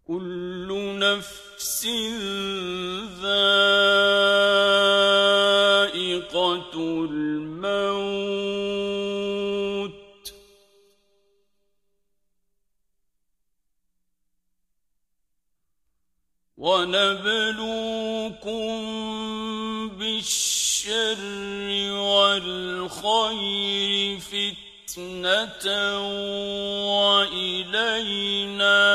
كل نفس ذائقة الموت ونبلوكم بالشر والخير فتنة وإلينا